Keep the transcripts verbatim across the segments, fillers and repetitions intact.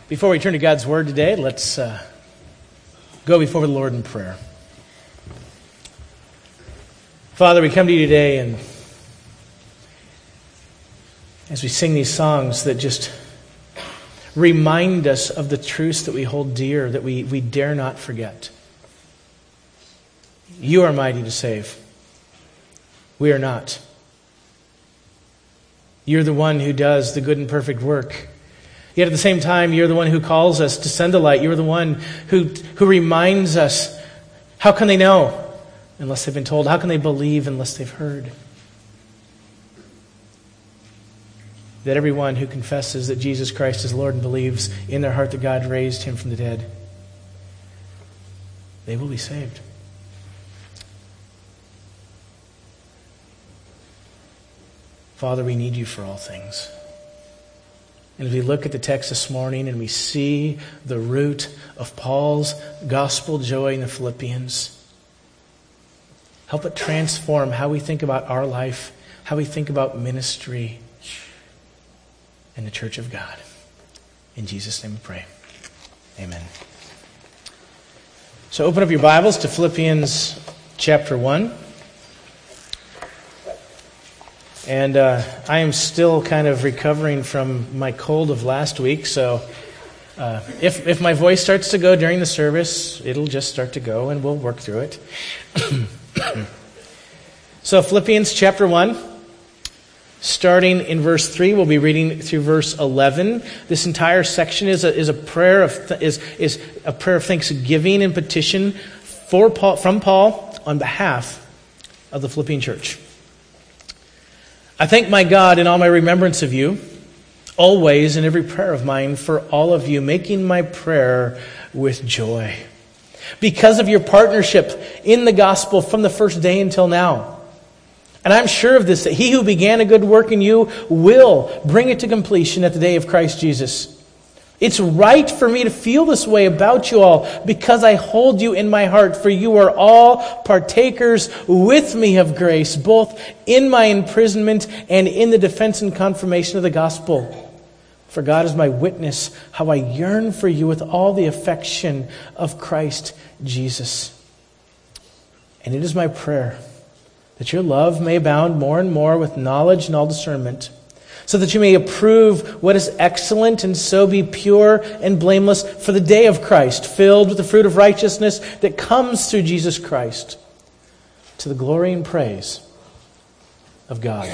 Before we turn to God's Word today, let's uh, go before the Lord in prayer. Father, we come to you today, and as we sing these songs that just remind us of the truths that we hold dear, that we, we dare not forget. You are mighty to save. We are not. You're the one who does the good and perfect work. Yet at the same time, you're the one who calls us to send a light. You're the one who, who reminds us. How can they know unless they've been told? How can they believe unless they've heard? That everyone who confesses that Jesus Christ is Lord and believes in their heart that God raised him from the dead, they will be saved. Father, we need you for all things. And as we look at the text this morning and we see the root of Paul's gospel joy in the Philippians, help it transform how we think about our life, how we think about ministry in the church of God. In Jesus' name we pray. Amen. So open up your Bibles to Philippians chapter one. And uh, I am still kind of recovering from my cold of last week, so uh, if if my voice starts to go during the service, it'll just start to go, and we'll work through it. So Philippians chapter one, starting in verse three, we'll be reading through verse eleven. This entire section is a is a prayer of th- is is a prayer of thanksgiving and petition for Paul, from Paul on behalf of the Philippian church. I thank my God in all my remembrance of you, always in every prayer of mine for all of you, making my prayer with joy, because of your partnership in the gospel from the first day until now. And I'm sure of this, that he who began a good work in you will bring it to completion at the day of Christ Jesus. It's right for me to feel this way about you all, because I hold you in my heart, for you are all partakers with me of grace, both in my imprisonment and in the defense and confirmation of the gospel. For God is my witness, how I yearn for you with all the affection of Christ Jesus. And it is my prayer that your love may abound more and more with knowledge and all discernment, so that you may approve what is excellent and so be pure and blameless for the day of Christ, filled with the fruit of righteousness that comes through Jesus Christ, to the glory and praise of God.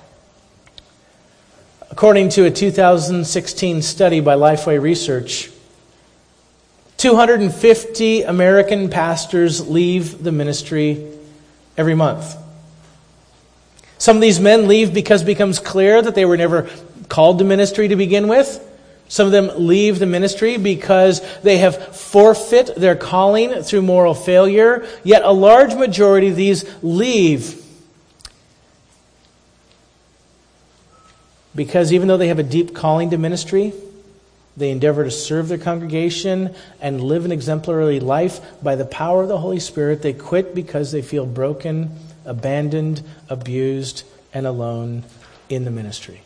According to a two thousand sixteen study by Lifeway Research, two hundred fifty American pastors leave the ministry every month. Some of these men leave because it becomes clear that they were never called to ministry to begin with. Some of them leave the ministry because they have forfeit their calling through moral failure. Yet a large majority of these leave because even though they have a deep calling to ministry, they endeavor to serve their congregation and live an exemplary life by the power of the Holy Spirit. They quit because they feel broken, abandoned, abused, and alone in the ministry.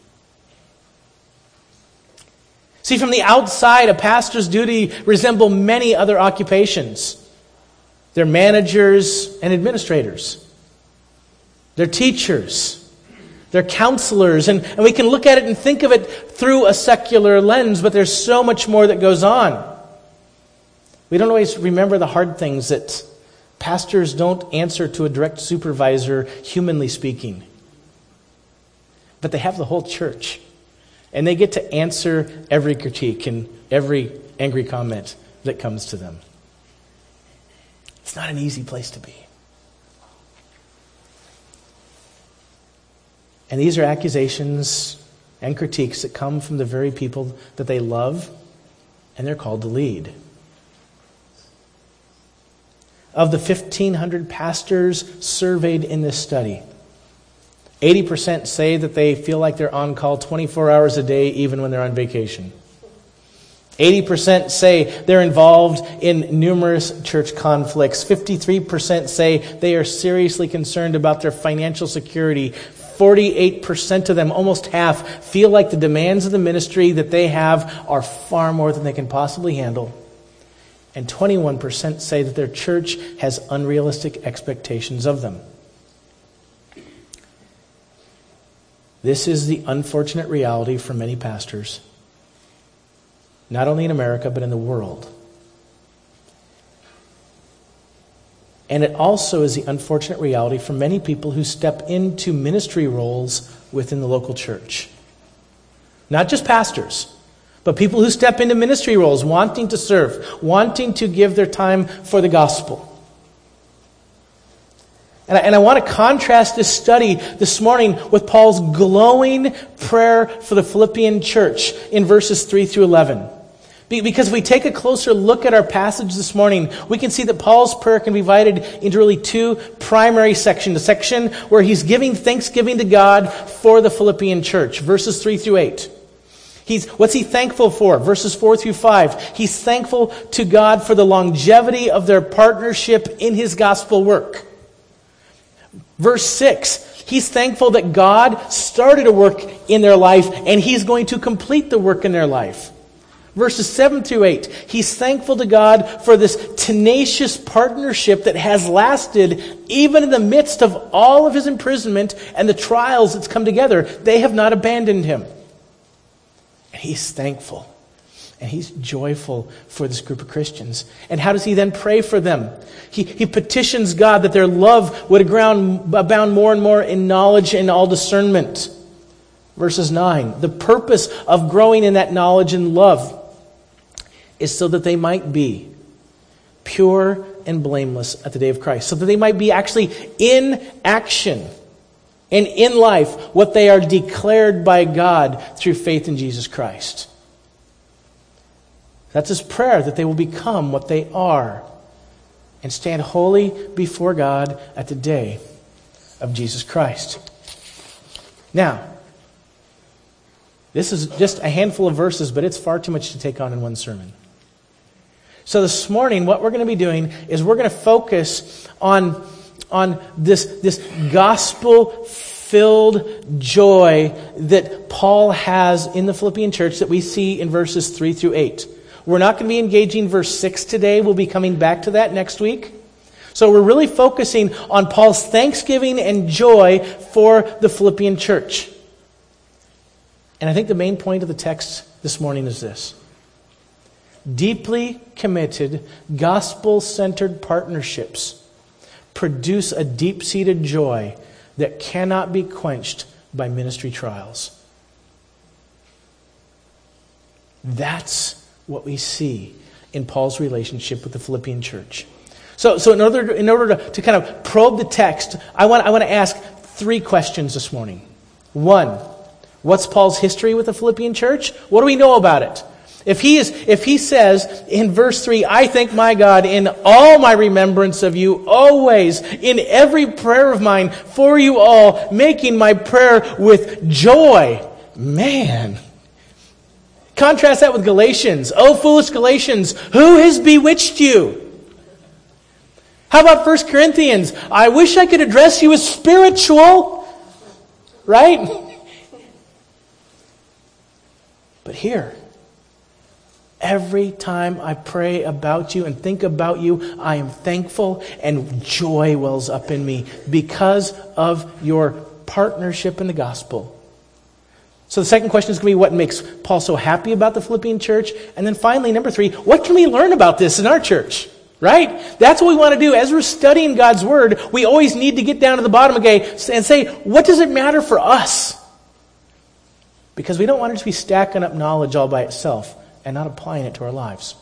See, from the outside, a pastor's duty resemble many other occupations. They're managers and administrators. They're teachers. They're counselors. And, and we can look at it and think of it through a secular lens, but there's so much more that goes on. We don't always remember the hard things that pastors don't answer to a direct supervisor, humanly speaking. But they have the whole church. And they get to answer every critique and every angry comment that comes to them. It's not an easy place to be. And these are accusations and critiques that come from the very people that they love and they're called to lead. Of the fifteen hundred pastors surveyed in this study, eighty percent say that they feel like they're on call twenty-four hours a day even when they're on vacation. eighty percent say they're involved in numerous church conflicts. fifty-three percent say they are seriously concerned about their financial security. forty-eight percent of them, almost half, feel like the demands of the ministry that they have are far more than they can possibly handle. And twenty-one percent say that their church has unrealistic expectations of them. This is the unfortunate reality for many pastors, not only in America, but in the world. And it also is the unfortunate reality for many people who step into ministry roles within the local church. Not just pastors, but people who step into ministry roles, wanting to serve, wanting to give their time for the gospel. And I, and I want to contrast this study this morning with Paul's glowing prayer for the Philippian church in verses three through eleven. Because if we take a closer look at our passage this morning, we can see that Paul's prayer can be divided into really two primary sections. A section where he's giving thanksgiving to God for the Philippian church, verses three through eight. He's, what's he thankful for? Verses four through five. He's thankful to God for the longevity of their partnership in his gospel work. Verse six, he's thankful that God started a work in their life and he's going to complete the work in their life. Verses seven through eight, he's thankful to God for this tenacious partnership that has lasted even in the midst of all of his imprisonment and the trials that's come together. They have not abandoned him. And he's thankful. And he's joyful for this group of Christians. And how does he then pray for them? He, he petitions God that their love would abound, abound more and more in knowledge and all discernment. Verses nine, the purpose of growing in that knowledge and love is so that they might be pure and blameless at the day of Christ. So that they might be actually in action and in life what they are declared by God through faith in Jesus Christ. That's his prayer, that they will become what they are and stand holy before God at the day of Jesus Christ. Now, this is just a handful of verses, but it's far too much to take on in one sermon. So this morning, what we're going to be doing is we're going to focus on, on this, this gospel-filled joy that Paul has in the Philippian church that we see in verses three through eight. We're not going to be engaging verse six today. We'll be coming back to that next week. So we're really focusing on Paul's thanksgiving and joy for the Philippian church. And I think the main point of the text this morning is this. Deeply committed, gospel-centered partnerships produce a deep-seated joy that cannot be quenched by ministry trials. That's what we see in Paul's relationship with the Philippian church. So, so in order to, in order to, to kind of probe the text, I want, I want to ask three questions this morning. One, what's Paul's history with the Philippian church? What do we know about it? If he is, if he says in verse three, I thank my God in all my remembrance of you, always, in every prayer of mine for you all, making my prayer with joy. Man. Contrast that with Galatians. Oh, foolish Galatians, who has bewitched you? How about First Corinthians? I wish I could address you as spiritual. Right? But here, every time I pray about you and think about you, I am thankful and joy wells up in me because of your partnership in the gospel. So the second question is going to be what makes Paul so happy about the Philippian church? And then finally, number three, what can we learn about this in our church? Right? That's what we want to do. As we're studying God's Word, we always need to get down to the bottom again and say, what does it matter for us? Because we don't want to just be stacking up knowledge all by itself and not applying it to our lives.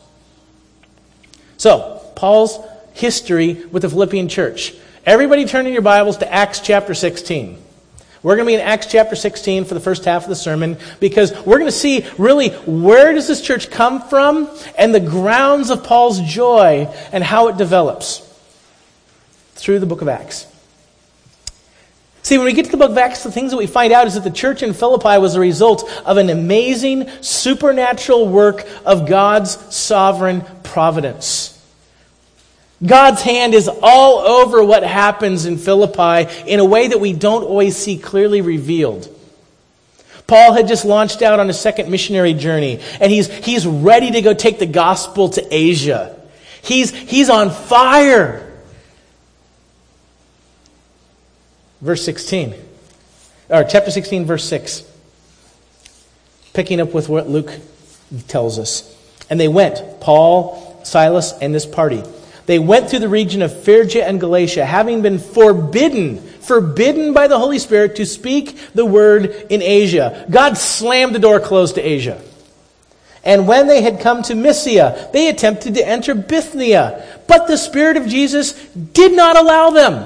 So, Paul's history with the Philippian church. Everybody turn in your Bibles to Acts chapter sixteen. We're going to be in Acts chapter sixteen for the first half of the sermon because we're going to see really where does this church come from and the grounds of Paul's joy and how it develops through the book of Acts. See, when we get to the book of Acts, the things that we find out is that the church in Philippi was a result of an amazing supernatural work of God's sovereign providence. God's hand is all over what happens in Philippi in a way that we don't always see clearly revealed. Paul had just launched out on a second missionary journey, and he's, he's ready to go take the gospel to Asia. He's, he's on fire. Verse sixteen, or chapter sixteen, verse six. Picking up with what Luke tells us. And they went, Paul, Silas, and this party. They went through the region of Phrygia and Galatia, having been forbidden, forbidden by the Holy Spirit to speak the word in Asia. God slammed the door closed to Asia. And when they had come to Mysia, they attempted to enter Bithynia, but the Spirit of Jesus did not allow them.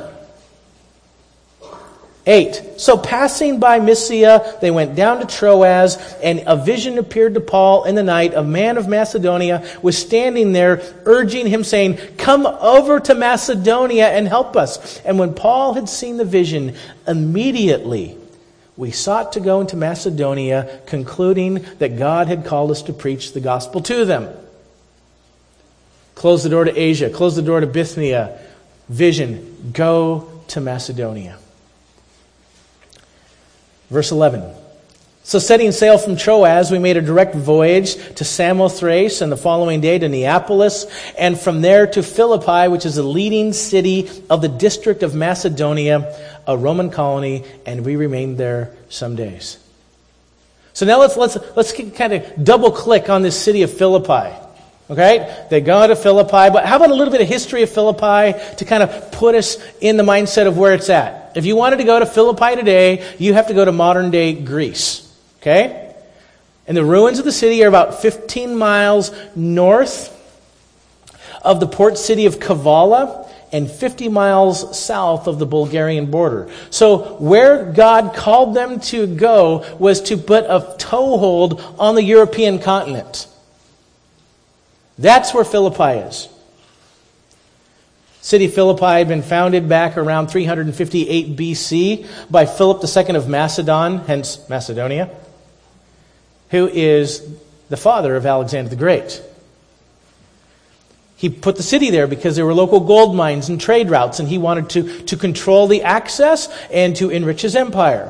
Eight. So passing by Mysia, they went down to Troas, and a vision appeared to Paul in the night. A man of Macedonia was standing there, urging him, saying, "Come over to Macedonia and help us." And when Paul had seen the vision, immediately we sought to go into Macedonia, concluding that God had called us to preach the gospel to them. Close the door to Asia. Close the door to Bithynia. Vision. Go to Macedonia. Verse eleven. So setting sail from Troas, we made a direct voyage to Samothrace, and the following day to Neapolis, and from there to Philippi, which is the leading city of the district of Macedonia, a Roman colony, and we remained there some days. So now let's let's let's kind of double click on this city of Philippi. Okay? They go to Philippi, but how about a little bit of history of Philippi to kind of put us in the mindset of where it's at? If you wanted to go to Philippi today, you have to go to modern-day Greece. Okay? And the ruins of the city are about fifteen miles north of the port city of Kavala and fifty miles south of the Bulgarian border. So where God called them to go was to put a toehold on the European continent. That's where Philippi is. City of Philippi had been founded back around three hundred fifty-eight B C by Philip the Second of Macedon, hence Macedonia, who is the father of Alexander the Great. He put the city there because there were local gold mines and trade routes, and he wanted to, to control the access and to enrich his empire.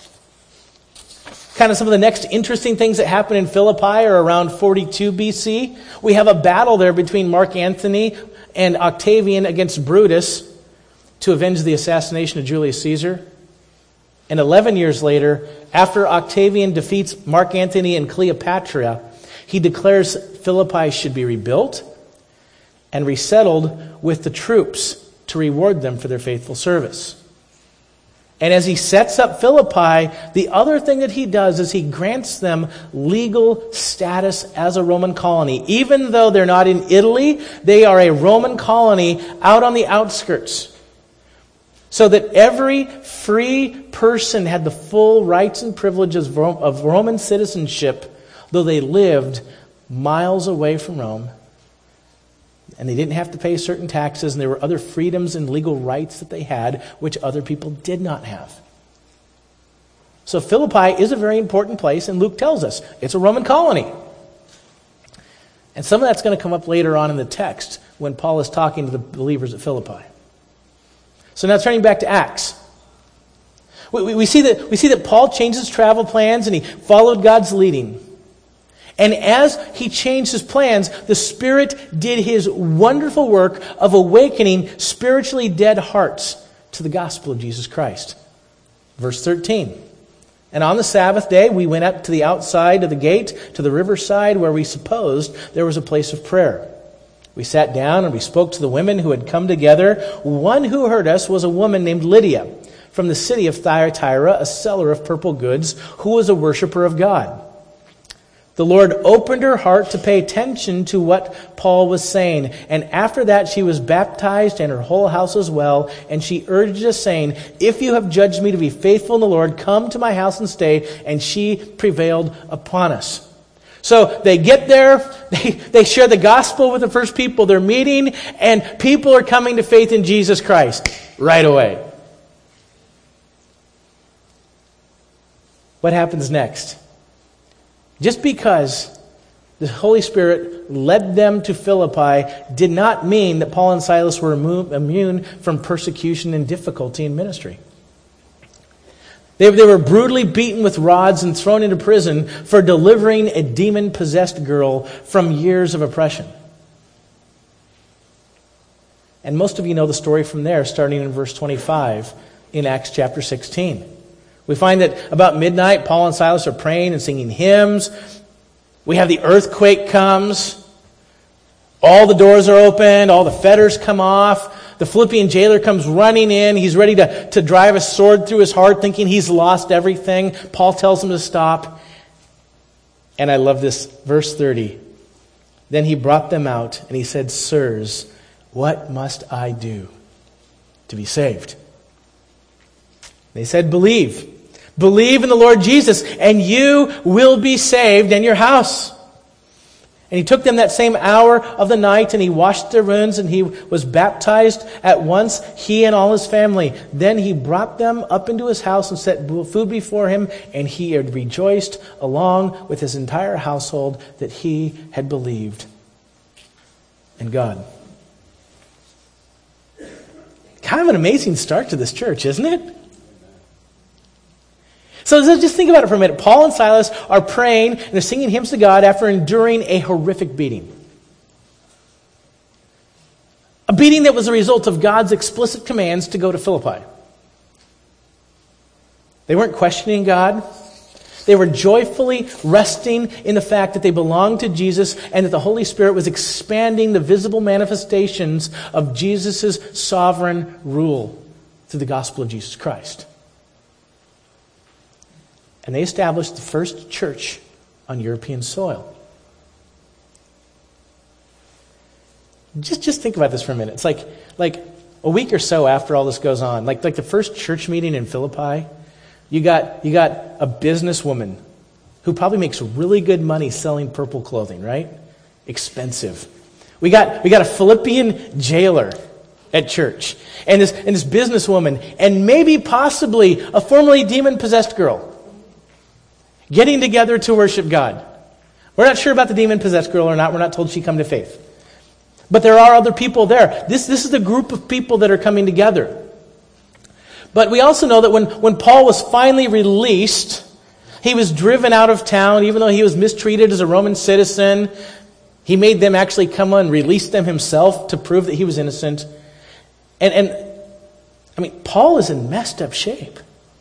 Kind of some of the next interesting things that happen in Philippi are around forty-two B C. We have a battle there between Mark Antony and Octavian against Brutus to avenge the assassination of Julius Caesar. And eleven years later, after Octavian defeats Mark Antony and Cleopatra, he declares Philippi should be rebuilt and resettled with the troops to reward them for their faithful service. And as he sets up Philippi, the other thing that he does is he grants them legal status as a Roman colony. Even though they're not in Italy, they are a Roman colony out on the outskirts. So that every free person had the full rights and privileges of Roman citizenship, though they lived miles away from Rome. And they didn't have to pay certain taxes, and there were other freedoms and legal rights that they had, which other people did not have. So Philippi is a very important place, and Luke tells us it's a Roman colony. And some of that's going to come up later on in the text when Paul is talking to the believers at Philippi. So now turning back to Acts. We, we, we, see that, we see that Paul changed his travel plans, and he followed God's leading. And as he changed his plans, the Spirit did his wonderful work of awakening spiritually dead hearts to the gospel of Jesus Christ. Verse thirteen. And on the Sabbath day, we went up to the outside of the gate, to the riverside, where we supposed there was a place of prayer. We sat down and we spoke to the women who had come together. One who heard us was a woman named Lydia, from the city of Thyatira, a seller of purple goods, who was a worshiper of God. The Lord opened her heart to pay attention to what Paul was saying. And after that, she was baptized and her whole house as well. And she urged us, saying, "If you have judged me to be faithful in the Lord, come to my house and stay." And she prevailed upon us. So they get there, they, they share the gospel with the first people they're meeting, and people are coming to faith in Jesus Christ right away. What happens next? Just because the Holy Spirit led them to Philippi did not mean that Paul and Silas were immune from persecution and difficulty in ministry. They, they were brutally beaten with rods and thrown into prison for delivering a demon-possessed girl from years of oppression. And most of you know the story from there, starting in verse twenty-five in Acts chapter sixteen. We find that about midnight, Paul and Silas are praying and singing hymns. We have the earthquake comes. All the doors are opened. All the fetters come off. The Philippian jailer comes running in. He's ready to, to drive a sword through his heart, thinking he's lost everything. Paul tells him to stop. And I love this, verse thirty. Then he brought them out, and he said, "Sirs, what must I do to be saved?" They said, "Believe. Believe in the Lord Jesus, and you will be saved and your house." And he took them that same hour of the night, and he washed their wounds, and he was baptized at once, he and all his family. Then he brought them up into his house and set food before him, and he had rejoiced along with his entire household that he had believed in God. Kind of an amazing start to this church, isn't it? So just think about it for a minute. Paul and Silas are praying and they're singing hymns to God after enduring a horrific beating. A beating that was a result of God's explicit commands to go to Philippi. They weren't questioning God. They were joyfully resting in the fact that they belonged to Jesus and that the Holy Spirit was expanding the visible manifestations of Jesus' sovereign rule through the gospel of Jesus Christ. And they established the first church on European soil. Just, just think about this for a minute. It's like, like a week or so after all this goes on, like, like the first church meeting in Philippi, you got, you got a businesswoman who probably makes really good money selling purple clothing, right? Expensive. We got, we got a Philippian jailer at church, and this, and this businesswoman, and maybe possibly a formerly demon-possessed girl getting together to worship God. We're not sure about the demon-possessed girl or not. We're not told she come to faith. But there are other people there. This, this is the group of people that are coming together. But we also know that when, when Paul was finally released, he was driven out of town, even though he was mistreated as a Roman citizen. He made them actually come and release them himself to prove that he was innocent. And, and I mean, Paul is in messed up shape.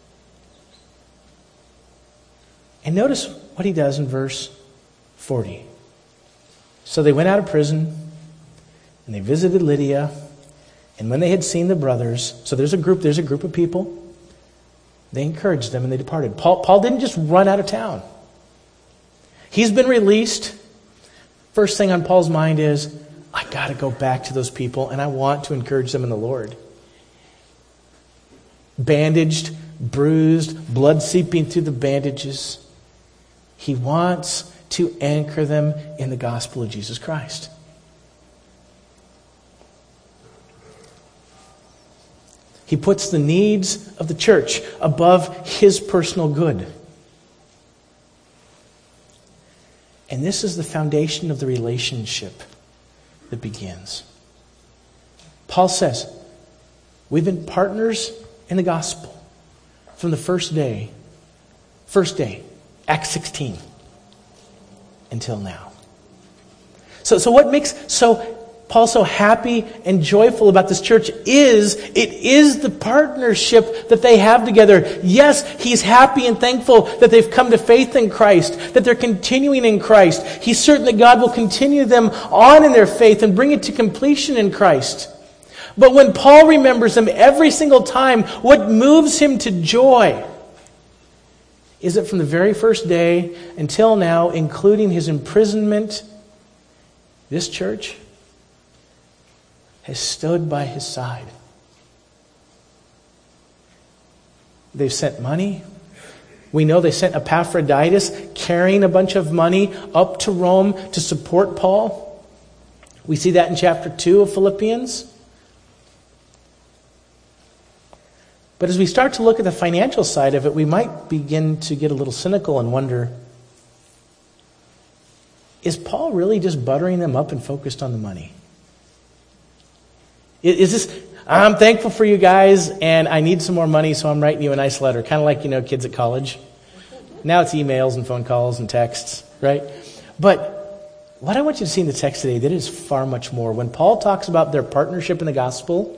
And notice what he does in verse forty. So they went out of prison, and they visited Lydia, and when they had seen the brothers, so there's a group, there's a group of people, they encouraged them and they departed. Paul, Paul didn't just run out of town. He's been released. First thing on Paul's mind is, I got to go back to those people, and I want to encourage them in the Lord. Bandaged, bruised, blood seeping through the bandages. He wants to anchor them in the gospel of Jesus Christ. He puts the needs of the church above his personal good. And this is the foundation of the relationship that begins. Paul says, we've been partners in the gospel from the first day, first day, Acts sixteen, until now. So, so what makes so Paul so happy and joyful about this church is it is the partnership that they have together. Yes, he's happy and thankful that they've come to faith in Christ, that they're continuing in Christ. He's certain that God will continue them on in their faith and bring it to completion in Christ. But when Paul remembers them every single time, what moves him to joy is that from the very first day until now, including his imprisonment, this church has stood by his side. They've sent money. We know they sent Epaphroditus carrying a bunch of money up to Rome to support Paul. We see that in chapter two of Philippians. But as we start to look at the financial side of it, we might begin to get a little cynical and wonder, is Paul really just buttering them up and focused on the money? Is this, I'm thankful for you guys, and I need some more money, so I'm writing you a nice letter. Kind of like, you know, kids at college. Now it's emails and phone calls and texts, right? But what I want you to see in the text today, that is far much more. When Paul talks about their partnership in the gospel,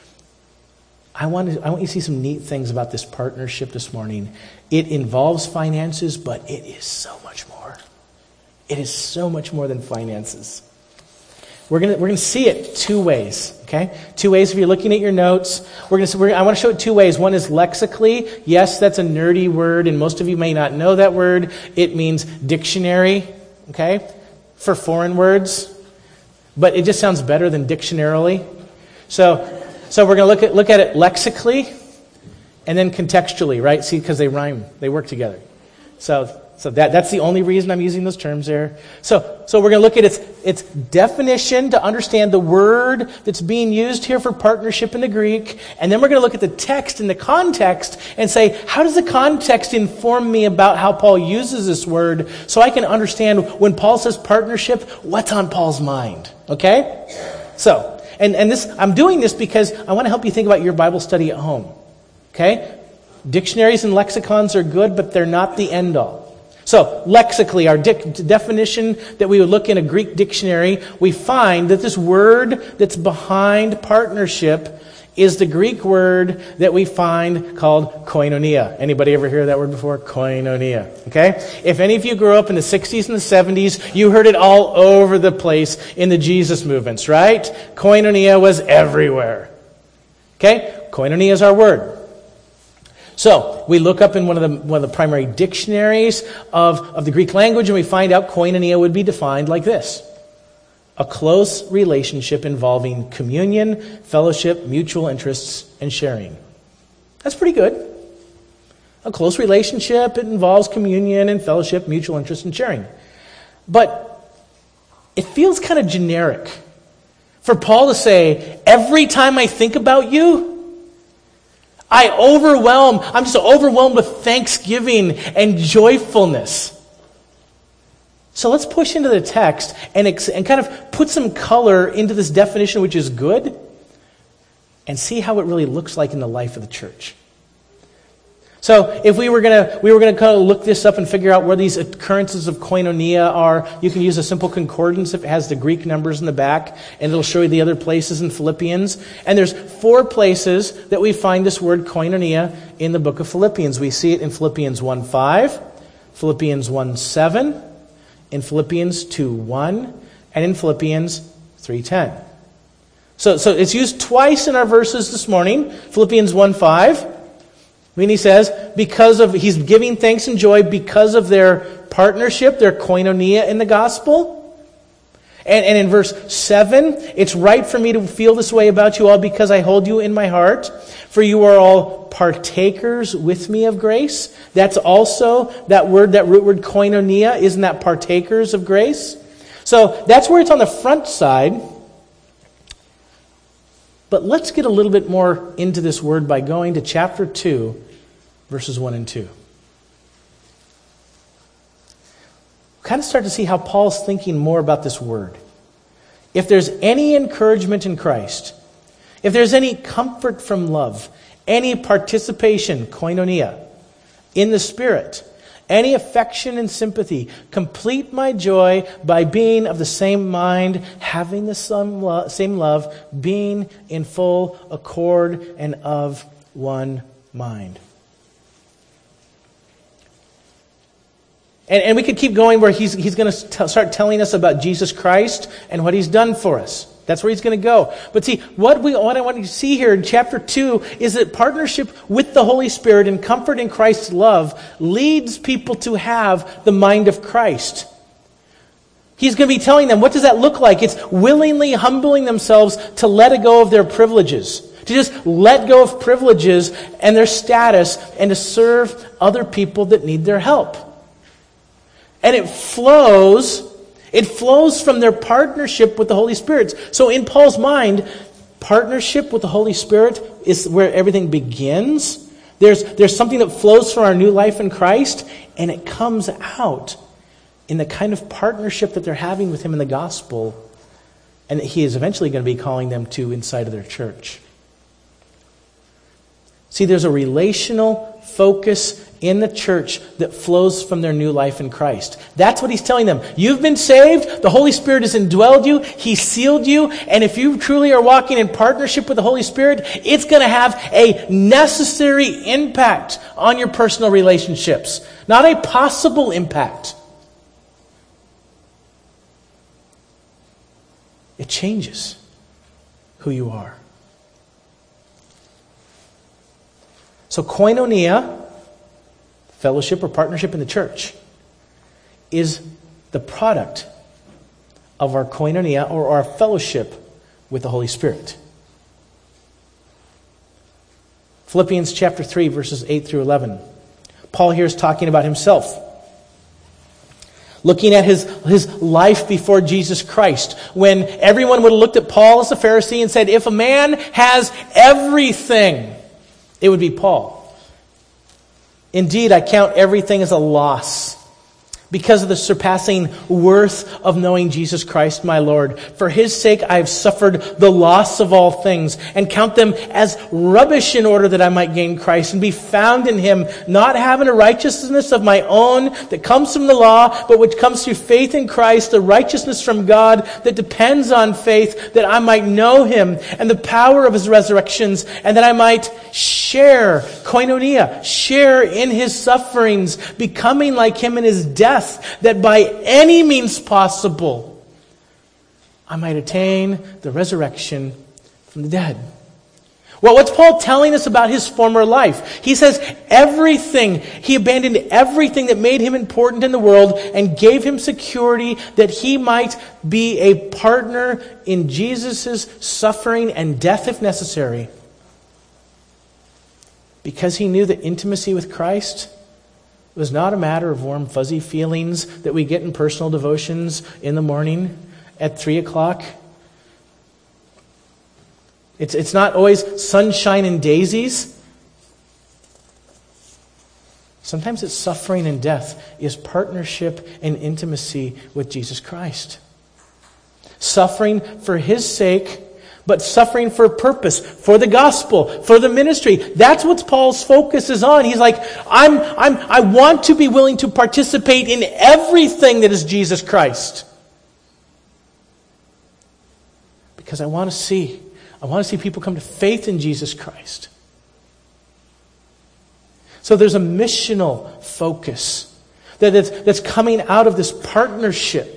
I want, to, I want you to see some neat things about this partnership this morning. It involves finances, but it is so much more. It is so much more than finances. We're gonna we're gonna see it two ways. Okay, two ways. If you're looking at your notes, we're gonna. We're, I want to show it two ways. One is lexically. Yes, that's a nerdy word, and most of you may not know that word. It means dictionary. Okay, for foreign words, but it just sounds better than dictionarily. So, so we're gonna look at look at it lexically, and then contextually, right? See, because they rhyme, they work together. So. So that, that's the only reason I'm using those terms there. So, so we're going to look at its, its definition to understand the word that's being used here for partnership in the Greek. And then we're going to look at the text and the context and say, how does the context inform me about how Paul uses this word so I can understand when Paul says partnership, what's on Paul's mind? Okay? So, and, and this, I'm doing this because I want to help you think about your Bible study at home. Okay? Dictionaries and lexicons are good, but they're not the end all. So, lexically, our dic- definition that we would look in a Greek dictionary, we find that this word that's behind partnership is the Greek word that we find called koinonia. Anybody ever hear that word before? Koinonia. Okay? If any of you grew up in the sixties and the seventies, you heard it all over the place in the Jesus movements, right? Koinonia was everywhere. Okay? Koinonia is our word. So, we look up in one of the one of the primary dictionaries of, of the Greek language, and we find out koinonia would be defined like this. A close relationship involving communion, fellowship, mutual interests, and sharing. That's pretty good. A close relationship, it involves communion and fellowship, mutual interests, and sharing. But it feels kind of generic for Paul to say, every time I think about you, I overwhelm, I'm just overwhelmed with thanksgiving and joyfulness. So let's push into the text and, ex- and kind of put some color into this definition, which is good, and see how it really looks like in the life of the church. So if we were gonna we were gonna kind of look this up and figure out where these occurrences of koinonia are, you can use a simple concordance if it has the Greek numbers in the back, and it'll show you the other places in Philippians. And there's four places that we find this word koinonia in the book of Philippians. We see it in Philippians one five, Philippians one seven, in Philippians two one, and in Philippians three ten. So, so it's used twice in our verses this morning. Philippians one five. When he says, because of, he's giving thanks and joy because of their partnership, their koinonia in the gospel. And, and in verse seven, it's right for me to feel this way about you all because I hold you in my heart. For you are all partakers with me of grace. That's also that word, that root word koinonia, isn't that partakers of grace? So that's where it's on the front side. But let's get a little bit more into this word by going to chapter two, verses one and two. Kind of start to see how Paul's thinking more about this word. If there's any encouragement in Christ, if there's any comfort from love, any participation, koinonia, in the Spirit, any affection and sympathy, complete my joy by being of the same mind, having the same love, being in full accord and of one mind. And, and we could keep going where he's, he's going to t- start telling us about Jesus Christ and what he's done for us. That's where he's going to go. But see, what we what I want you to see here in chapter two is that partnership with the Holy Spirit and comfort in Christ's love leads people to have the mind of Christ. He's going to be telling them, what does that look like? It's willingly humbling themselves to let go of their privileges. To just let go of privileges and their status and to serve other people that need their help. And it flows... It flows from their partnership with the Holy Spirit. So in Paul's mind, partnership with the Holy Spirit is where everything begins. There's, there's something that flows from our new life in Christ, and it comes out in the kind of partnership that they're having with him in the gospel, and that he is eventually going to be calling them to inside of their church. See, there's a relational focus in the church that flows from their new life in Christ. That's what he's telling them. You've been saved. The Holy Spirit has indwelled you. He sealed you. And if you truly are walking in partnership with the Holy Spirit, it's going to have a necessary impact on your personal relationships, not a possible impact. It changes who you are. So koinonia, fellowship or partnership in the church, is the product of our koinonia or our fellowship with the Holy Spirit. Philippians chapter three, verses eight through eleven. Paul here is talking about himself. Looking at his, his life before Jesus Christ, when everyone would have looked at Paul as a Pharisee and said, if a man has everything, it would be Paul. Indeed, I count everything as a loss because of the surpassing worth of knowing Jesus Christ, my Lord. For his sake, I have suffered the loss of all things and count them as rubbish in order that I might gain Christ and be found in him, not having a righteousness of my own that comes from the law, but which comes through faith in Christ, the righteousness from God that depends on faith, that I might know him and the power of his resurrections, and that I might share, koinonia, share in his sufferings, becoming like him in his death, that by any means possible I might attain the resurrection from the dead. Well, what's Paul telling us about his former life? He says everything, he abandoned everything that made him important in the world and gave him security that he might be a partner in Jesus' suffering and death if necessary. Because he knew that intimacy with Christ was not a matter of warm, fuzzy feelings that we get in personal devotions in the morning at three o'clock. It's, it's not always sunshine and daisies. Sometimes it's suffering and death is partnership and intimacy with Jesus Christ. Suffering for his sake, but suffering for purpose, for the gospel, for the ministry. That's what Paul's focus is on. He's like, I'm, I'm, I want to be willing to participate in everything that is Jesus Christ. Because I want to see, I want to see people come to faith in Jesus Christ. So there's a missional focus that is, that's coming out of this partnership.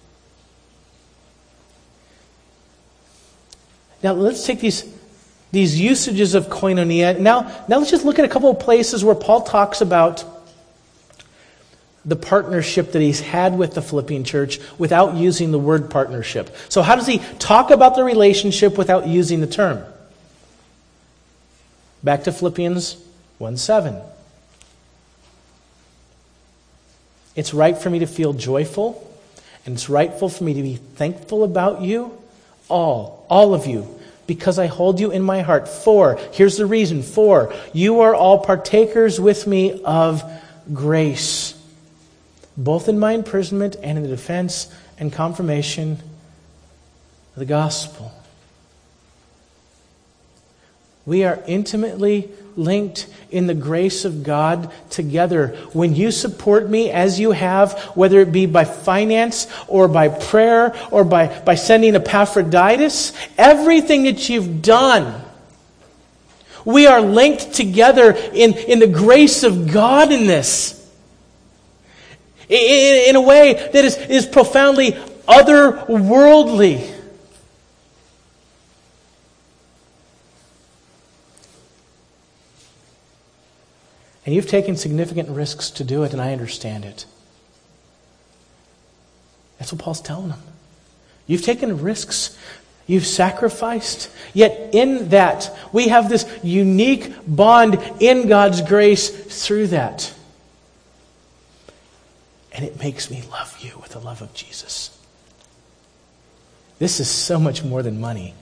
Now let's take these, these usages of koinonia. Now, now let's just look at a couple of places where Paul talks about the partnership that he's had with the Philippian church without using the word partnership. So how does he talk about the relationship without using the term? Back to Philippians one seven. It's right for me to feel joyful, and it's rightful for me to be thankful about you, all, all of you, because I hold you in my heart. For, here's the reason, for, you are all partakers with me of grace, both in my imprisonment and in the defense and confirmation of the gospel. We are intimately linked in the grace of God together. When you support me as you have, whether it be by finance or by prayer or by, by sending Epaphroditus, everything that you've done, we are linked together in, in the grace of God in this. In, in a way that is, is profoundly otherworldly. And you've taken significant risks to do it, and I understand it. That's what Paul's telling them. You've taken risks. You've sacrificed. Yet in that, we have this unique bond in God's grace through that. And it makes me love you with the love of Jesus. This is so much more than money.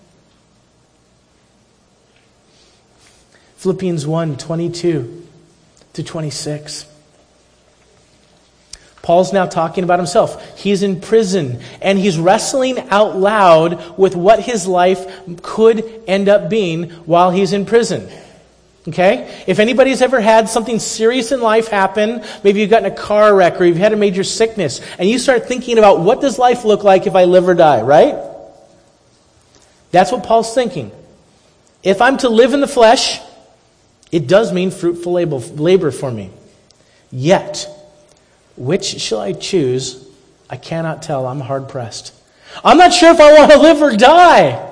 Philippians one twenty-two to twenty-six. Paul's now talking about himself. He's in prison, and he's wrestling out loud with what his life could end up being while he's in prison. Okay? If anybody's ever had something serious in life happen, maybe you've gotten a car wreck or you've had a major sickness, and you start thinking about what does life look like if I live or die, right? That's what Paul's thinking. If I'm to live in the flesh, it does mean fruitful labor for me. Yet, which shall I choose? I cannot tell. I'm hard pressed. I'm not sure if I want to live or die.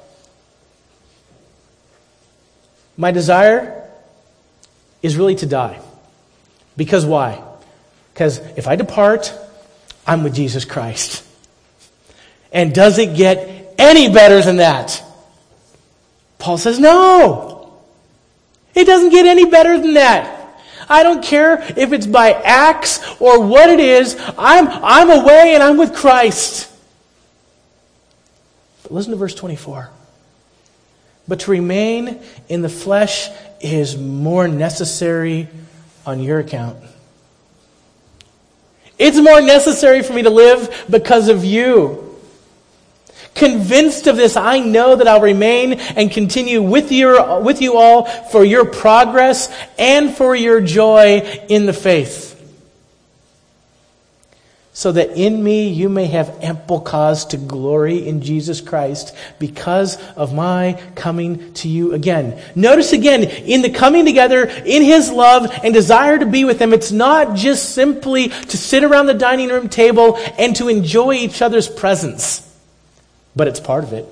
My desire is really to die. Because why? Because if I depart, I'm with Jesus Christ. And does it get any better than that? Paul says, no. It doesn't get any better than that. I don't care if it's by acts or what it is. I'm, I'm away and I'm with Christ. But listen to verse twenty-four. But to remain in the flesh is more necessary on your account. It's more necessary for me to live because of you. Convinced of this, I know that I'll remain and continue with you, with you all for your progress and for your joy in the faith. So that in me you may have ample cause to glory in Jesus Christ because of my coming to you again. Notice again, in the coming together, in His love and desire to be with Him, it's not just simply to sit around the dining room table and to enjoy each other's presence. But it's part of it.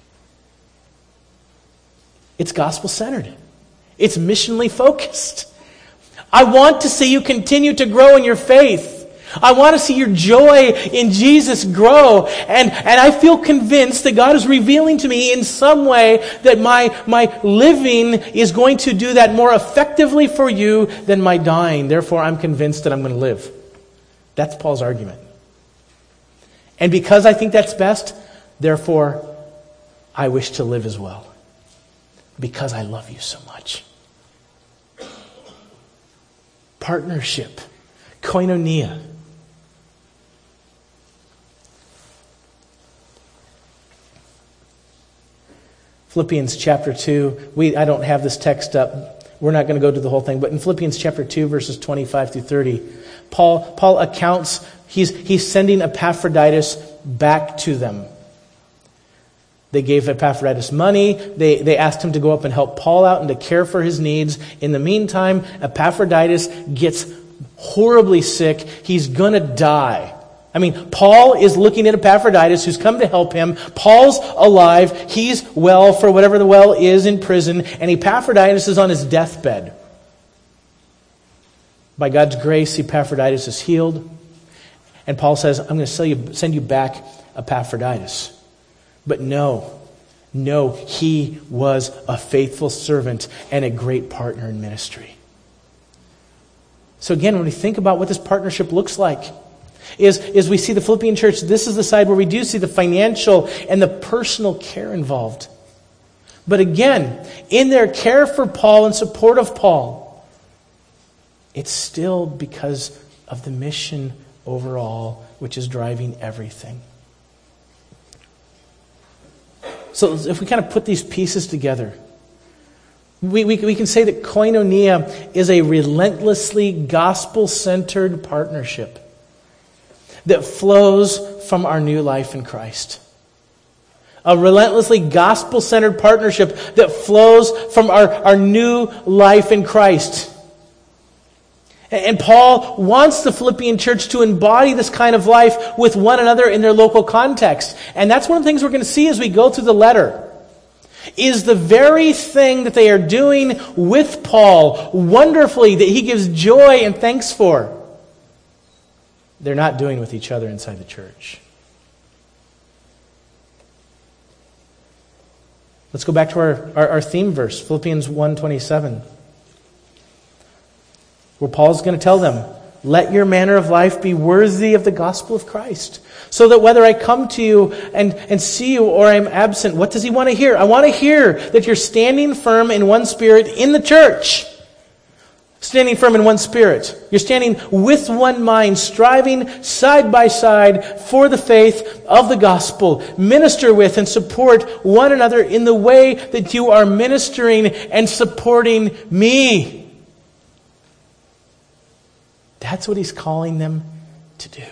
It's gospel-centered. It's missionally focused. I want to see you continue to grow in your faith. I want to see your joy in Jesus grow. And, and I feel convinced that God is revealing to me in some way that my, my living is going to do that more effectively for you than my dying. Therefore, I'm convinced that I'm going to live. That's Paul's argument. And because I think that's best, therefore, I wish to live as well. Because I love you so much. Partnership. Koinonia. Philippians chapter two. We I don't have this text up. We're not going to go to the whole thing. But in Philippians chapter two, verses twenty-five through thirty, Paul, Paul accounts, he's, he's sending Epaphroditus back to them. They gave Epaphroditus money. They, they asked him to go up and help Paul out and to care for his needs. In the meantime, Epaphroditus gets horribly sick. He's going to die. I mean, Paul is looking at Epaphroditus, who's come to help him. Paul's alive. He's well for whatever the well is in prison. And Epaphroditus is on his deathbed. By God's grace, Epaphroditus is healed. And Paul says, I'm going to send you, send you back Epaphroditus. But no, no, he was a faithful servant and a great partner in ministry. So again, when we think about what this partnership looks like, is, is we see the Philippian church, this is the side where we do see the financial and the personal care involved. But again, in their care for Paul and support of Paul, it's still because of the mission overall, which is driving everything. So if we kind of put these pieces together, we, we, we can say that koinonia is a relentlessly gospel-centered partnership that flows from our new life in Christ. A relentlessly gospel-centered partnership that flows from our, our new life in Christ. And Paul wants the Philippian church to embody this kind of life with one another in their local context. And that's one of the things we're going to see as we go through the letter. Is the very thing that they are doing with Paul wonderfully, that he gives joy and thanks for, they're not doing with each other inside the church. Let's go back to our, our, our theme verse, Philippians one twenty-seven. Where Paul's going to tell them, let your manner of life be worthy of the gospel of Christ. So that whether I come to you and, and see you or I'm absent, what does he want to hear? I want to hear that you're standing firm in one spirit in the church. Standing firm in one spirit. You're standing with one mind, striving side by side for the faith of the gospel. Minister with and support one another in the way that you are ministering and supporting me. That's what he's calling them to do.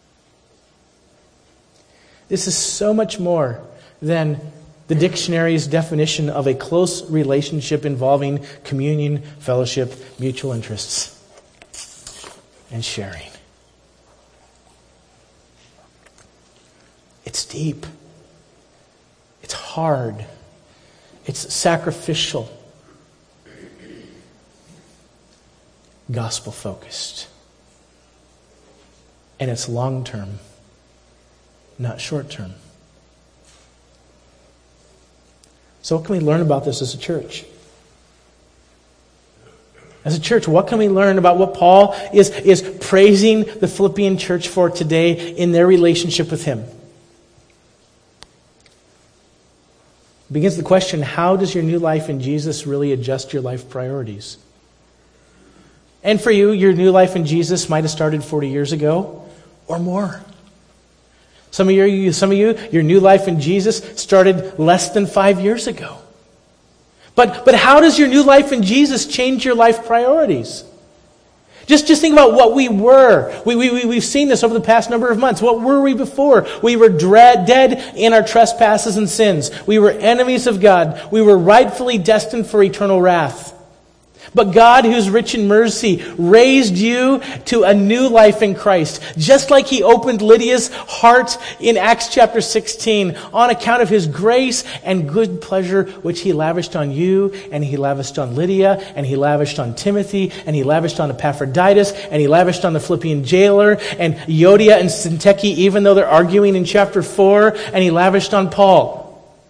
This is so much more than the dictionary's definition of a close relationship involving communion, fellowship, mutual interests, and sharing. It's deep. It's hard. It's sacrificial. Gospel-focused. And it's long-term, not short-term. So what can we learn about this as a church? As a church, what can we learn about what Paul is, is praising the Philippian church for today in their relationship with him? It begins the question, how does your new life in Jesus really adjust your life priorities? And for you, your new life in Jesus might have started forty years ago or more. Some of you, some of you, your new life in Jesus started less than five years ago. But, but how does your new life in Jesus change your life priorities? Just, just think about what we were. We, we, we've seen this over the past number of months. What were we before? We were dread, dead in our trespasses and sins. We were enemies of God. We were rightfully destined for eternal wrath. But God, who's rich in mercy, raised you to a new life in Christ. Just like He opened Lydia's heart in Acts chapter sixteen on account of His grace and good pleasure, which He lavished on you, and He lavished on Lydia, and He lavished on Timothy, and He lavished on Epaphroditus, and He lavished on the Philippian jailer, and Euodia and Syntyche, even though they're arguing in chapter four, and He lavished on Paul.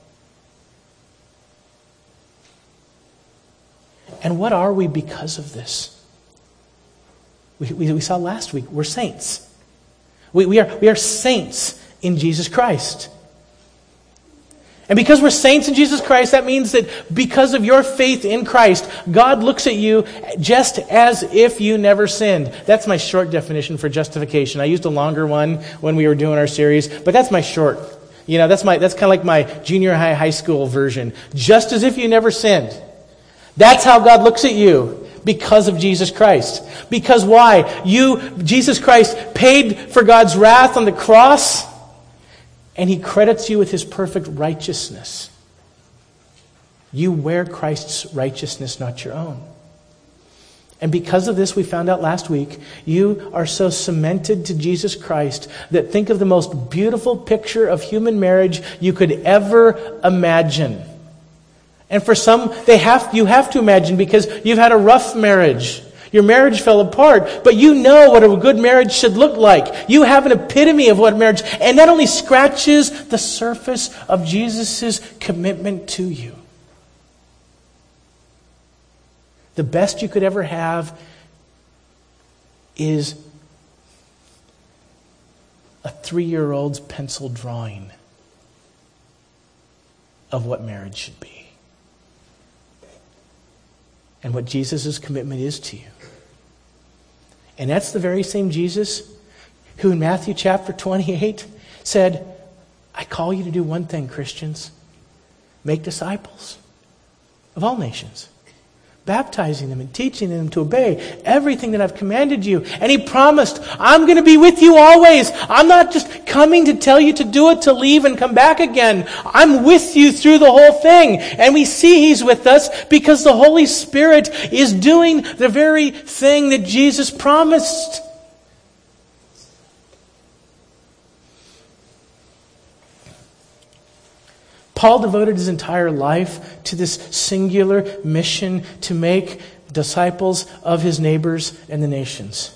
And what are we because of this? We, we, we saw last week, we're saints. We, we, are, we are saints in Jesus Christ. And because we're saints in Jesus Christ, that means that because of your faith in Christ, God looks at you just as if you never sinned. That's my short definition for justification. I used a longer one when we were doing our series, but that's my short. You know, that's my that's kind of like my junior high, high school version. Just as if you never sinned. That's how God looks at you because of Jesus Christ. Because why? You, Jesus Christ, paid for God's wrath on the cross, and He credits you with His perfect righteousness. You wear Christ's righteousness, not your own. And because of this, we found out last week, you are so cemented to Jesus Christ that think of the most beautiful picture of human marriage you could ever imagine. And for some, they have you have to imagine because you've had a rough marriage. Your marriage fell apart, but you know what a good marriage should look like. You have an epitome of what marriage, and that only scratches the surface of Jesus' commitment to you. The best you could ever have is a three-year-old's pencil drawing of what marriage should be. And what Jesus' commitment is to you. And that's the very same Jesus who in Matthew chapter twenty-eight said, I call you to do one thing, Christians. Make disciples of all nations. Baptizing them and teaching them to obey everything that I've commanded you. And He promised, I'm going to be with you always. I'm not just coming to tell you to do it, to leave and come back again. I'm with you through the whole thing. And we see He's with us because the Holy Spirit is doing the very thing that Jesus promised. Paul devoted his entire life to this singular mission to make disciples of his neighbors and the nations.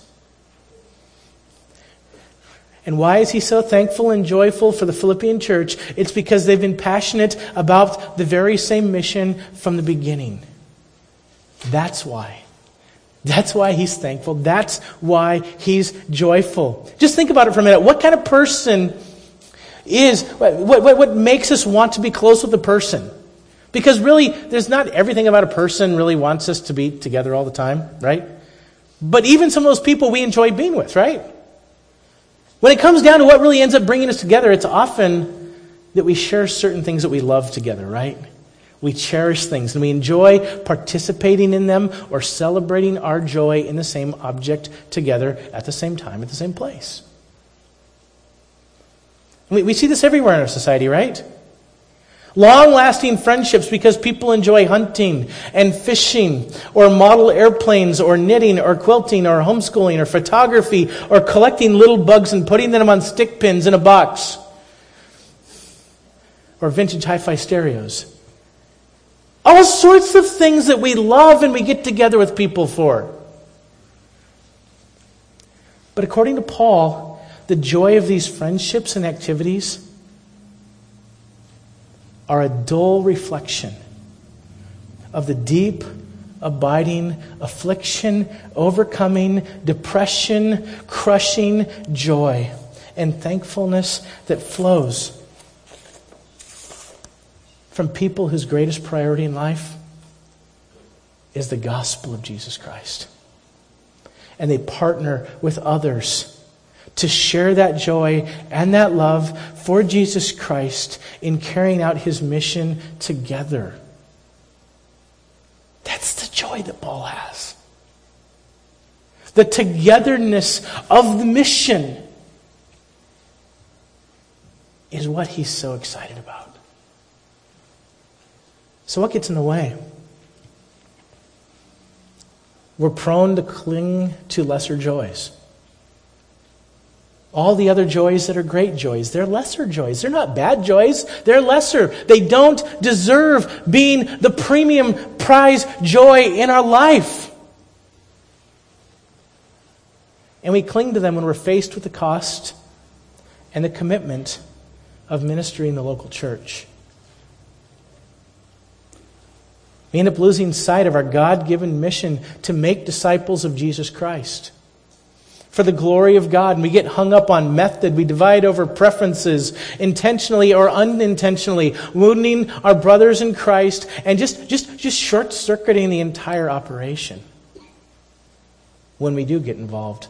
And why is he so thankful and joyful for the Philippian church? It's because they've been passionate about the very same mission from the beginning. That's why. That's why he's thankful. That's why he's joyful. Just think about it for a minute. What kind of person is, what, what, what makes us want to be close with a person? Because really, there's not everything about a person really wants us to be together all the time, right? But even some of those people we enjoy being with, right? When it comes down to what really ends up bringing us together, it's often that we share certain things that we love together, right? We cherish things and we enjoy participating in them or celebrating our joy in the same object together at the same time, at the same place. We, we see this everywhere in our society, right? Long-lasting friendships because people enjoy hunting and fishing or model airplanes or knitting or quilting or homeschooling or photography or collecting little bugs and putting them on stick pins in a box or vintage hi-fi stereos. All sorts of things that we love and we get together with people for. But according to Paul, the joy of these friendships and activities are a dull reflection of the deep, abiding affliction, overcoming, depression, crushing joy and thankfulness that flows from people whose greatest priority in life is the gospel of Jesus Christ. And they partner with others to share that joy and that love for Jesus Christ in carrying out His mission together. That's the joy that Paul has. The togetherness of the mission is what he's so excited about. So what gets in the way? We're prone to cling to lesser joys. All the other joys that are great joys, they're lesser joys. They're not bad joys. They're lesser. They don't deserve being the premium prize joy in our life. And we cling to them when we're faced with the cost and the commitment of ministry in the local church. We end up losing sight of our God-given mission to make disciples of Jesus Christ for the glory of God. And we get hung up on method. We divide over preferences, intentionally or unintentionally, wounding our brothers in Christ and just, just, just short-circuiting the entire operation when we do get involved.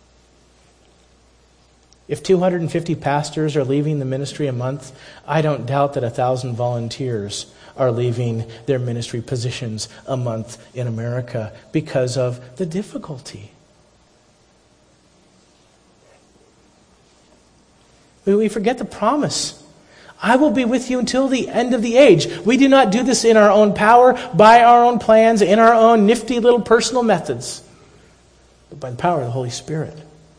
If two hundred fifty pastors are leaving the ministry a month, I don't doubt that one thousand volunteers are leaving their ministry positions a month in America because of the difficulty. We forget the promise. I will be with you until the end of the age. We do not do this in our own power, by our own plans, in our own nifty little personal methods, but by the power of the Holy Spirit.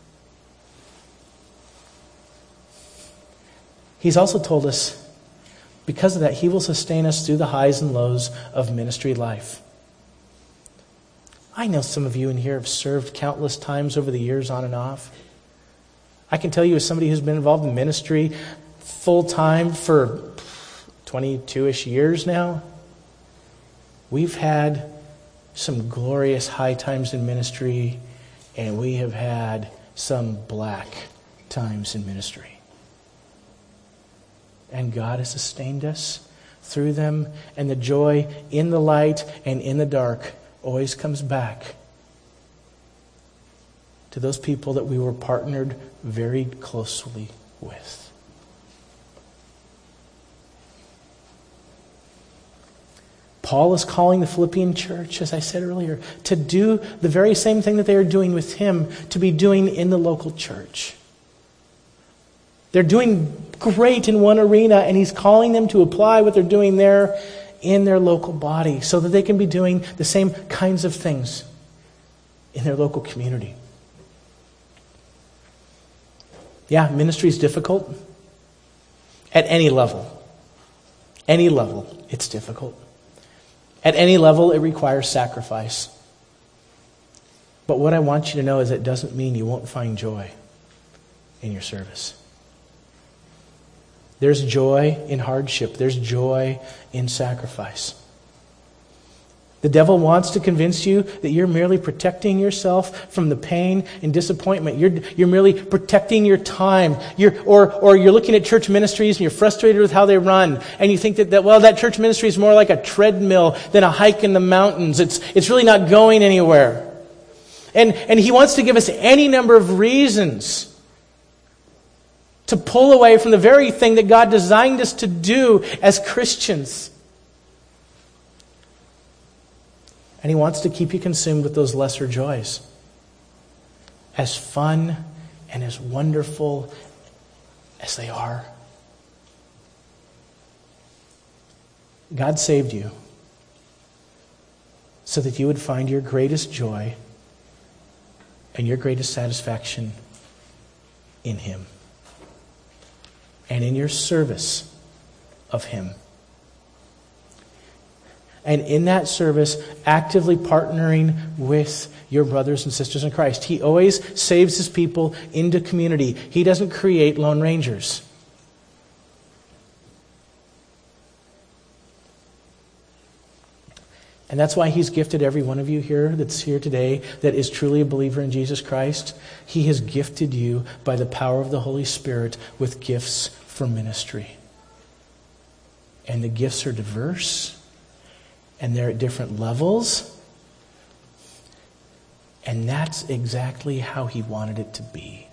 He's also told us, because of that, He will sustain us through the highs and lows of ministry life. I know some of you in here have served countless times over the years on and off. I can tell you as somebody who's been involved in ministry full-time for twenty-two-ish years now, we've had some glorious high times in ministry, and we have had some black times in ministry. And God has sustained us through them, and the joy in the light and in the dark always comes back to those people that we were partnered very closely with. Paul is calling the Philippian church, as I said earlier, to do the very same thing that they are doing with him, to be doing in the local church. They're doing great in one arena, and he's calling them to apply what they're doing there in their local body so that they can be doing the same kinds of things in their local community. Yeah, ministry is difficult at any level. Any level, it's difficult. At any level, it requires sacrifice. But what I want you to know is it doesn't mean you won't find joy in your service. There's joy in hardship. There's joy in sacrifice. The devil wants to convince you that you're merely protecting yourself from the pain and disappointment. You're, you're merely protecting your time. You're, or, or you're looking at church ministries and you're frustrated with how they run. And you think that, that, well, that church ministry is more like a treadmill than a hike in the mountains. It's, it's really not going anywhere. And, and He wants to give us any number of reasons to pull away from the very thing that God designed us to do as Christians. And He wants to keep you consumed with those lesser joys. As fun and as wonderful as they are. God saved you so that you would find your greatest joy and your greatest satisfaction in Him and in your service of Him. And in that service, actively partnering with your brothers and sisters in Christ. He always saves His people into community. He doesn't create lone rangers. And that's why He's gifted every one of you here that's here today that is truly a believer in Jesus Christ. He has gifted you by the power of the Holy Spirit with gifts for ministry. And the gifts are diverse. And they're at different levels. And that's exactly how He wanted it to be.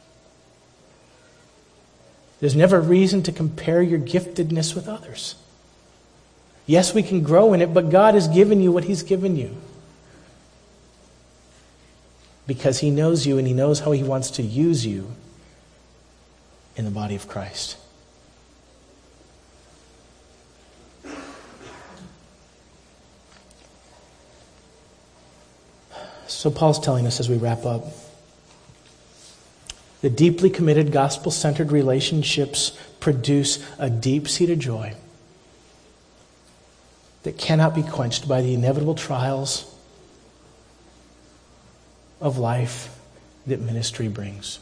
There's never a reason to compare your giftedness with others. Yes, we can grow in it, but God has given you what He's given you. Because He knows you and He knows how He wants to use you in the body of Christ. So Paul's telling us as we wrap up, the deeply committed, gospel-centered relationships produce a deep-seated joy that cannot be quenched by the inevitable trials of life that ministry brings.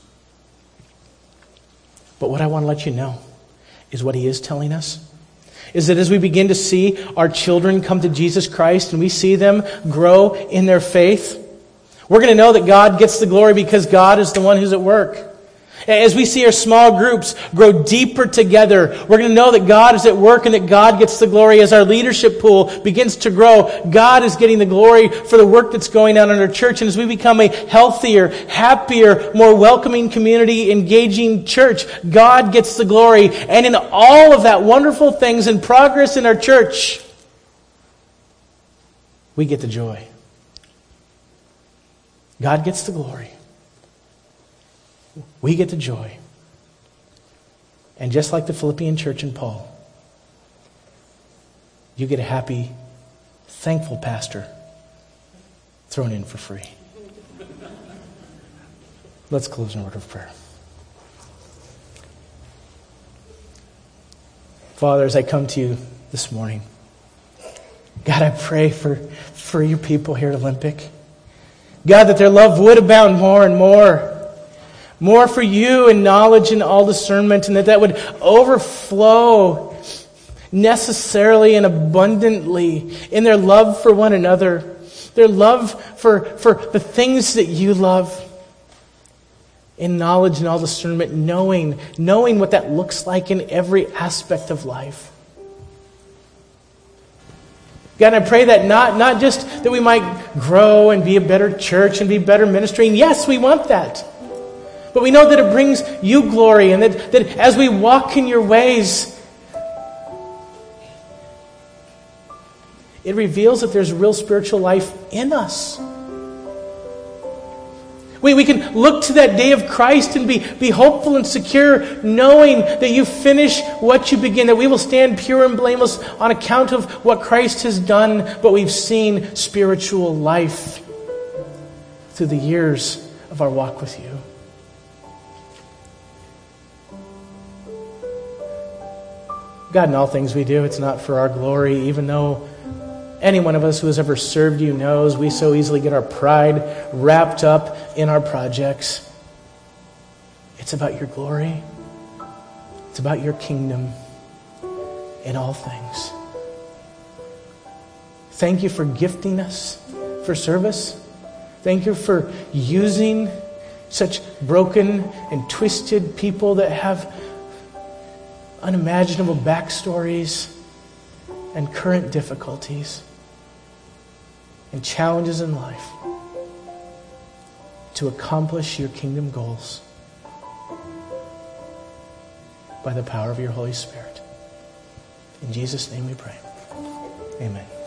But what I want to let you know is what he is telling us is that as we begin to see our children come to Jesus Christ and we see them grow in their faith, we're going to know that God gets the glory because God is the one who's at work. As we see our small groups grow deeper together, we're going to know that God is at work and that God gets the glory. As our leadership pool begins to grow, God is getting the glory for the work that's going on in our church. And as we become a healthier, happier, more welcoming community, engaging church, God gets the glory. And in all of that wonderful things and progress in our church, we get the joy. God gets the glory. We get the joy. And just like the Philippian church and Paul, you get a happy, thankful pastor thrown in for free. Let's close in a word of prayer. Father, as I come to you this morning, God, I pray for, for your people here at Olympic. God, that their love would abound more and more. More for you in knowledge and all discernment, and that that would overflow necessarily and abundantly in their love for one another, their love for, for the things that you love, in knowledge and all discernment, knowing, knowing what that looks like in every aspect of life. God, I pray that not, not just that we might grow and be a better church and be better ministering. Yes, we want that. But we know that it brings you glory, and that, that as we walk in your ways, it reveals that there's real spiritual life in us. We, we can look to that day of Christ and be, be hopeful and secure, knowing that you finish what you begin, that we will stand pure and blameless on account of what Christ has done, but we've seen spiritual life through the years of our walk with you. God, in all things we do, it's not for our glory, even though any one of us who has ever served you knows we so easily get our pride wrapped up in our projects. It's about your glory. It's about your kingdom in all things. Thank you for gifting us for service. Thank you for using such broken and twisted people that have unimaginable backstories and current difficulties and challenges in life. to accomplish your kingdom goals by the power of your Holy Spirit. In Jesus' name we pray. Amen.